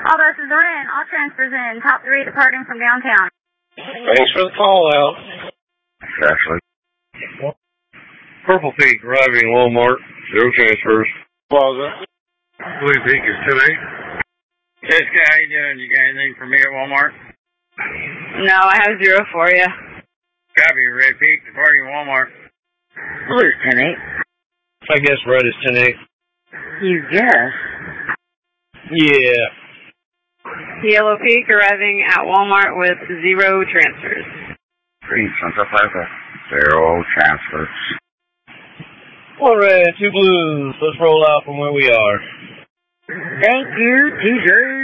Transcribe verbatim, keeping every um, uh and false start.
All buses are in. All transfers in. Top three departing from downtown. Thanks for the call out. Ashley. Purple Peak arriving Walmart. Zero transfers. Plaza. Blue Peak is ten eight. Jessica, how you doing? You got anything for me at Walmart? No, I have zero for you. Copy, Red Peak, departing Walmart. Blue's ten eight. I guess red is ten eight. You guess? Yeah. Yellow Peak arriving at Walmart with zero transfers. Green Santa Plaza. Zero transfers. One red, two blues. Let's roll out from where we are. Thank you, T J.